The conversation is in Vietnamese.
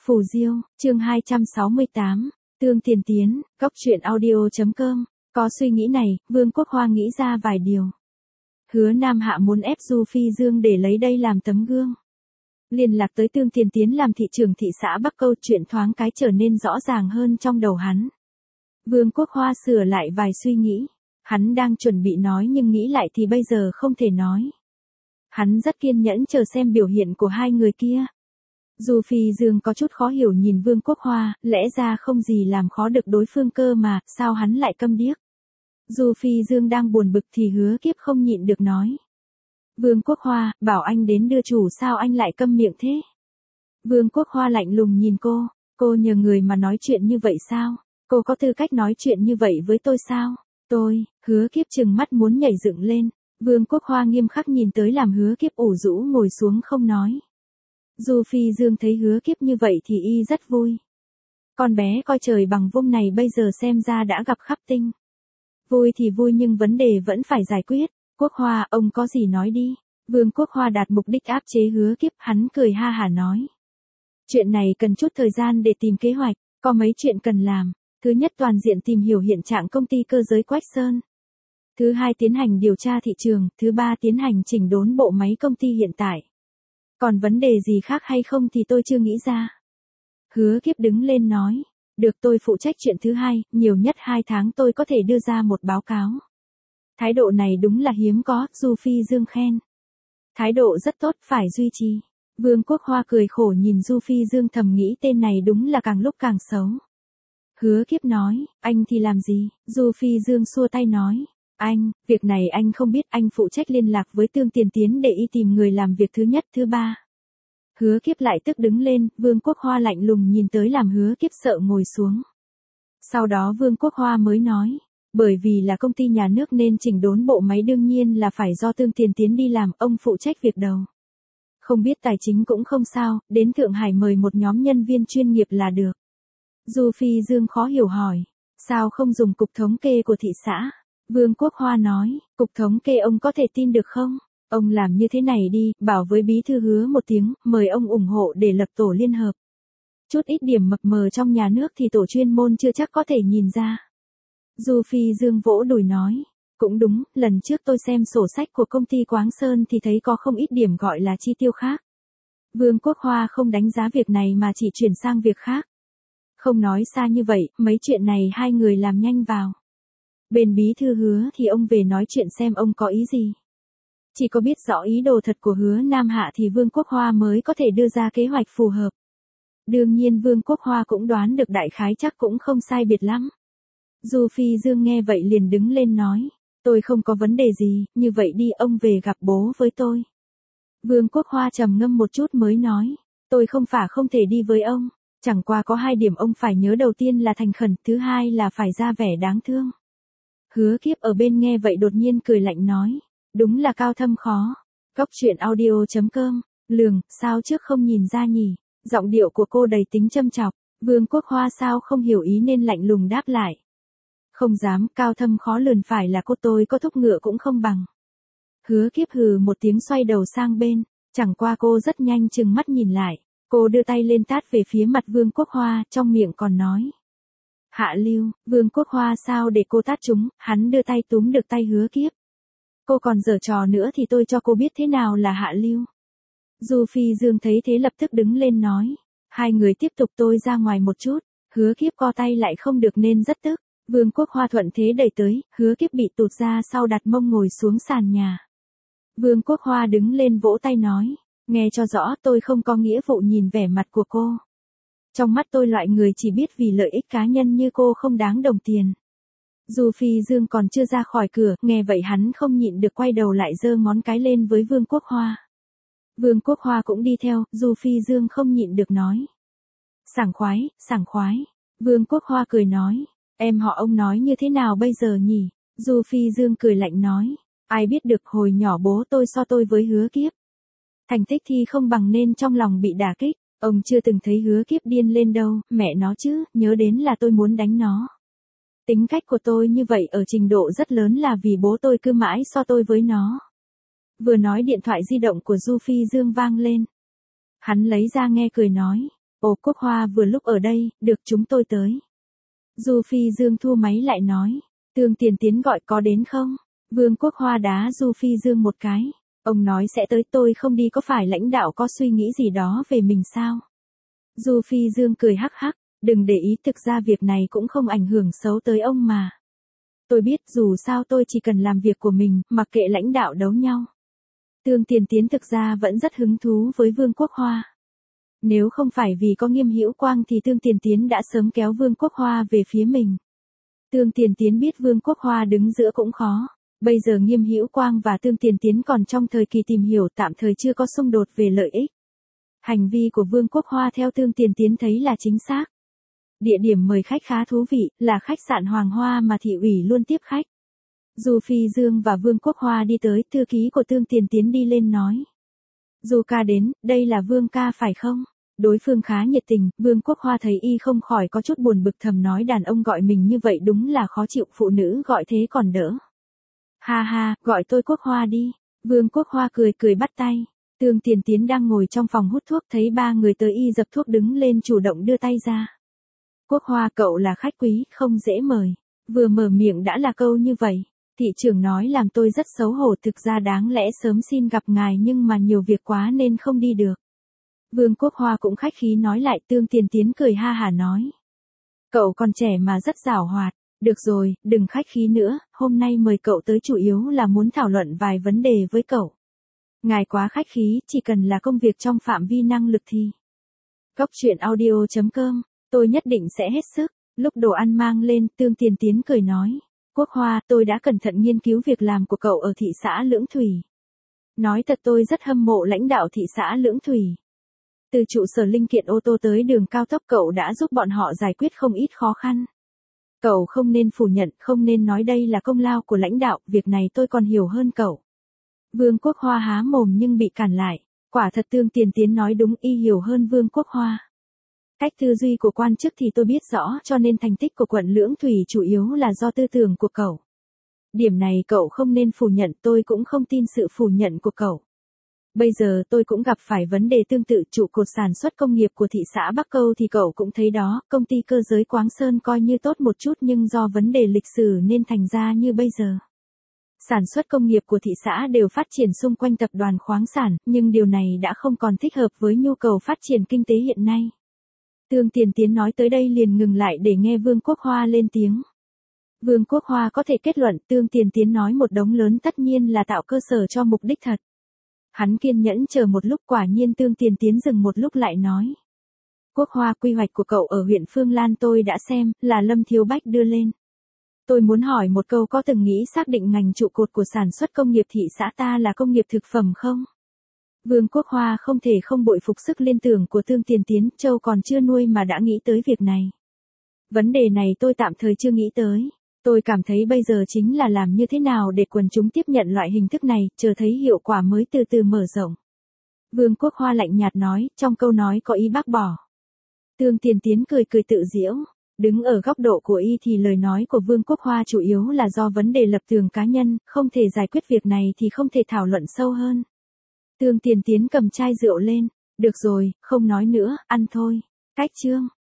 Phù Diêu, chương 268, Tương Tiền Tiến, Góc truyện audio.com. Có suy nghĩ này, Vương Quốc Hoa nghĩ ra vài điều. Hứa Nam Hạ muốn ép Du Phi Dương để lấy đây làm tấm gương. Liên lạc tới Tương Tiền Tiến làm thị trưởng thị xã Bắc Câu, chuyện thoáng cái trở nên rõ ràng hơn trong đầu hắn. Vương Quốc Hoa sửa lại vài suy nghĩ. Hắn đang chuẩn bị nói nhưng nghĩ lại thì bây giờ không thể nói. Hắn rất kiên nhẫn chờ xem biểu hiện của hai người kia. Du Phi Dương có chút khó hiểu nhìn Vương Quốc Hoa, lẽ ra không gì làm khó được đối phương cơ mà, sao hắn lại câm điếc. Du Phi Dương đang buồn bực thì Hứa Kiếp không nhịn được nói. Vương Quốc Hoa, bảo anh đến đưa chủ sao anh lại câm miệng thế? Vương Quốc Hoa lạnh lùng nhìn cô nhờ người mà nói chuyện như vậy sao? Cô có tư cách nói chuyện như vậy với tôi sao? Hứa Kiếp trừng mắt muốn nhảy dựng lên. Vương Quốc Hoa nghiêm khắc nhìn tới làm Hứa Kiếp ủ rũ ngồi xuống không nói. Du Phi Dương thấy Hứa Kiếp như vậy thì y rất vui. Con bé coi trời bằng vung này bây giờ xem ra đã gặp khắp tinh. Vui thì vui nhưng vấn đề vẫn phải giải quyết. Quốc Hoa, ông có gì nói đi. Vương Quốc Hoa đạt mục đích áp chế Hứa Kiếp, hắn cười ha hả nói. Chuyện này cần chút thời gian để tìm kế hoạch, có mấy chuyện cần làm. Thứ nhất, toàn diện tìm hiểu hiện trạng công ty cơ giới Quách Sơn. Thứ hai, tiến hành điều tra thị trường. Thứ ba, tiến hành chỉnh đốn bộ máy công ty hiện tại. Còn vấn đề gì khác hay không thì tôi chưa nghĩ ra. Hứa Kiếp đứng lên nói. Được, tôi phụ trách chuyện thứ hai, nhiều nhất 2 tháng tôi có thể đưa ra một báo cáo. Thái độ này đúng là hiếm có, Du Phi Dương khen. Thái độ rất tốt, phải duy trì. Vương Quốc Hoa cười khổ nhìn Du Phi Dương thầm nghĩ tên này đúng là càng lúc càng xấu. Hứa Kiếp nói, anh thì làm gì? Du Phi Dương xua tay nói. Việc này anh không biết, anh phụ trách liên lạc với Tương Tiền Tiến để y tìm người làm việc thứ nhất, thứ ba. Hứa Kiếp lại tức đứng lên, Vương Quốc Hoa lạnh lùng nhìn tới làm Hứa Kiếp sợ ngồi xuống. Sau đó Vương Quốc Hoa mới nói, bởi vì là công ty nhà nước nên chỉnh đốn bộ máy đương nhiên là phải do Tương Tiền Tiến đi làm, ông phụ trách việc đầu. Không biết tài chính cũng không sao, đến Thượng Hải mời một nhóm nhân viên chuyên nghiệp là được. Du Phi Dương khó hiểu hỏi, sao không dùng cục thống kê của thị xã? Vương Quốc Hoa nói, cục thống kê ông có thể tin được không? Ông làm như thế này đi, bảo với bí thư Hứa một tiếng, mời ông ủng hộ để lập tổ liên hợp. Chút ít điểm mập mờ trong nhà nước thì tổ chuyên môn chưa chắc có thể nhìn ra. Du Phi Dương vỗ đùi nói, cũng đúng, lần trước tôi xem sổ sách của công ty Quáng Sơn thì thấy có không ít điểm gọi là chi tiêu khác. Vương Quốc Hoa không đánh giá việc này mà chỉ chuyển sang việc khác. Không nói xa như vậy, mấy chuyện này hai người làm nhanh vào. Bên bí thư Hứa thì ông về nói chuyện xem ông có ý gì. Chỉ có biết rõ ý đồ thật của Hứa Nam Hạ thì Vương Quốc Hoa mới có thể đưa ra kế hoạch phù hợp. Đương nhiên Vương Quốc Hoa cũng đoán được đại khái chắc cũng không sai biệt lắm. Du Phi Dương nghe vậy liền đứng lên nói, tôi không có vấn đề gì, như vậy đi ông về gặp bố với tôi. Vương Quốc Hoa trầm ngâm một chút mới nói, tôi không thể đi với ông, chẳng qua có 2 điểm ông phải nhớ, đầu tiên là thành khẩn, thứ hai là phải ra vẻ đáng thương. Hứa Kiếp ở bên nghe vậy đột nhiên cười lạnh nói, đúng là cao thâm khó. Góc truyện audio.com, Lường, sao trước không nhìn ra nhỉ? Giọng điệu của cô đầy tính châm chọc. Vương Quốc Hoa sao không hiểu ý nên lạnh lùng đáp lại. Không dám, cao thâm khó lường, phải là cô tôi có thúc ngựa cũng không bằng. Hứa Kiếp hừ một tiếng xoay đầu sang bên, chẳng qua cô rất nhanh chừng mắt nhìn lại. Cô đưa tay lên tát về phía mặt Vương Quốc Hoa, trong miệng còn nói. Hạ lưu, Vương Quốc Hoa sao để cô tát chúng, hắn đưa tay túm được tay Hứa Kiếp. Cô còn giở trò nữa thì tôi cho cô biết thế nào là hạ lưu. Du Phi Dương thấy thế lập tức đứng lên nói. Hai người tiếp tục, tôi ra ngoài một chút. Hứa Kiếp co tay lại không được nên rất tức. Vương Quốc Hoa thuận thế đẩy tới, Hứa Kiếp bị tụt ra sau đặt mông ngồi xuống sàn nhà. Vương Quốc Hoa đứng lên vỗ tay nói. Nghe cho rõ, tôi không có nghĩa vụ nhìn vẻ mặt của cô. Trong mắt tôi loại người chỉ biết vì lợi ích cá nhân như cô không đáng đồng tiền. Du Phi Dương còn chưa ra khỏi cửa, nghe vậy hắn không nhịn được quay đầu lại giơ ngón cái lên với Vương Quốc Hoa. Vương Quốc Hoa cũng đi theo, Du Phi Dương không nhịn được nói. Sảng khoái. Vương Quốc Hoa cười nói, em họ ông nói như thế nào bây giờ nhỉ? Du Phi Dương cười lạnh nói, ai biết được, hồi nhỏ bố tôi so tôi với Hứa Kiếp. Thành tích thi không bằng nên trong lòng bị đả kích, ông chưa từng thấy Hứa Kiếp điên lên đâu, mẹ nó chứ, nhớ đến là tôi muốn đánh nó. Tính cách của tôi như vậy ở trình độ rất lớn là vì bố tôi cứ mãi so tôi với nó. Vừa nói điện thoại di động của Du Phi Dương vang lên. Hắn lấy ra nghe cười nói, Ồ, Quốc Hoa vừa lúc ở đây, được chúng tôi tới. Du Phi Dương thu máy lại nói. Tương Tiền Tiến gọi có đến không? Vương Quốc Hoa đá Du Phi Dương một cái. Ông nói sẽ tới, tôi không đi, có phải lãnh đạo có suy nghĩ gì đó về mình sao? Du Phi Dương cười hắc hắc, đừng để ý, thực ra việc này cũng không ảnh hưởng xấu tới ông mà. Tôi biết, dù sao tôi chỉ cần làm việc của mình, mặc kệ lãnh đạo đấu nhau. Tương Tiền Tiến thực ra vẫn rất hứng thú với Vương Quốc Hoa. Nếu không phải vì có Nghiêm Hữu Quang thì Tương Tiền Tiến đã sớm kéo Vương Quốc Hoa về phía mình. Tương Tiền Tiến biết Vương Quốc Hoa đứng giữa cũng khó. Bây giờ Nghiêm Hữu Quang và Tương Tiền Tiến còn trong thời kỳ tìm hiểu, tạm thời chưa có xung đột về lợi ích. Hành vi của Vương Quốc Hoa theo Tương Tiền Tiến thấy là chính xác. Địa điểm mời khách khá thú vị, là khách sạn Hoàng Hoa mà thị ủy luôn tiếp khách. Du Phi Dương và Vương Quốc Hoa đi tới, thư ký của Tương Tiền Tiến đi lên nói. Du ca đến, đây là Vương ca phải không? Đối phương khá nhiệt tình, Vương Quốc Hoa thấy y không khỏi có chút buồn bực, thầm nói đàn ông gọi mình như vậy đúng là khó chịu, phụ nữ gọi thế còn đỡ. Ha ha, gọi tôi Quốc Hoa đi. Vương Quốc Hoa cười cười bắt tay. Tương Tiền Tiến đang ngồi trong phòng hút thuốc, thấy ba người tới y dập thuốc đứng lên chủ động đưa tay ra. Quốc Hoa, cậu là khách quý, không dễ mời. Vừa mở miệng đã là câu như vậy. Thị trưởng nói làm tôi rất xấu hổ, thực ra đáng lẽ sớm xin gặp ngài nhưng mà nhiều việc quá nên không đi được. Vương Quốc Hoa cũng khách khí nói lại. Tương Tiền Tiến cười ha hả nói. Cậu còn trẻ mà rất giảo hoạt. Được rồi, đừng khách khí nữa, hôm nay mời cậu tới chủ yếu là muốn thảo luận vài vấn đề với cậu. Ngài quá khách khí, chỉ cần là công việc trong phạm vi năng lực thì. Góc truyện audio.com, tôi nhất định sẽ hết sức. Lúc đồ ăn mang lên, Tương Tiền Tiến cười nói. Quốc Hoa, tôi đã cẩn thận nghiên cứu việc làm của cậu ở thị xã Lưỡng Thủy. Nói thật tôi rất hâm mộ lãnh đạo thị xã Lưỡng Thủy. Từ trụ sở linh kiện ô tô tới đường cao tốc cậu đã giúp bọn họ giải quyết không ít khó khăn. Cậu không nên phủ nhận, không nên nói đây là công lao của lãnh đạo, việc này tôi còn hiểu hơn cậu. Vương Quốc Hoa há mồm nhưng bị cản lại. Quả thật Tương Tiền Tiến nói đúng, y hiểu hơn Vương Quốc Hoa. Cách tư duy của quan chức thì tôi biết rõ, cho nên thành tích của quận Lưỡng Thủy chủ yếu là do tư tưởng của cậu. Điểm này cậu không nên phủ nhận, tôi cũng không tin sự phủ nhận của cậu. Bây giờ tôi cũng gặp phải vấn đề tương tự, trụ cột sản xuất công nghiệp của thị xã Bắc Câu thì cậu cũng thấy đó, công ty cơ giới Quáng Sơn coi như tốt một chút nhưng do vấn đề lịch sử nên thành ra như bây giờ. Sản xuất công nghiệp của thị xã đều phát triển xung quanh tập đoàn khoáng sản, nhưng điều này đã không còn thích hợp với nhu cầu phát triển kinh tế hiện nay. Tương Tiền Tiến nói tới đây liền ngừng lại để nghe Vương Quốc Hoa lên tiếng. Vương Quốc Hoa có thể kết luận Tương Tiền Tiến nói một đống lớn tất nhiên là tạo cơ sở cho mục đích thật. Hắn kiên nhẫn chờ một lúc, quả nhiên Tương Tiền Tiến dừng một lúc lại nói. Quốc Hoa, quy hoạch của cậu ở huyện Phương Lan tôi đã xem, là Lâm Thiếu Bách đưa lên. Tôi muốn hỏi một câu, có từng nghĩ xác định ngành trụ cột của sản xuất công nghiệp thị xã ta là công nghiệp thực phẩm không? Vương Quốc Hoa không thể không bội phục sức liên tưởng của Tương Tiền Tiến, châu còn chưa nuôi mà đã nghĩ tới việc này. Vấn đề này tôi tạm thời chưa nghĩ tới. Tôi cảm thấy bây giờ chính là làm như thế nào để quần chúng tiếp nhận loại hình thức này, chờ thấy hiệu quả mới từ từ mở rộng. Vương Quốc Hoa lạnh nhạt nói, trong câu nói có ý bác bỏ. Tương Tiền Tiến cười cười tự giễu. Đứng ở góc độ của y thì lời nói của Vương Quốc Hoa chủ yếu là do vấn đề lập trường cá nhân, không thể giải quyết việc này thì không thể thảo luận sâu hơn. Tương Tiền Tiến cầm chai rượu lên. Được rồi, không nói nữa, ăn thôi. Cách chương.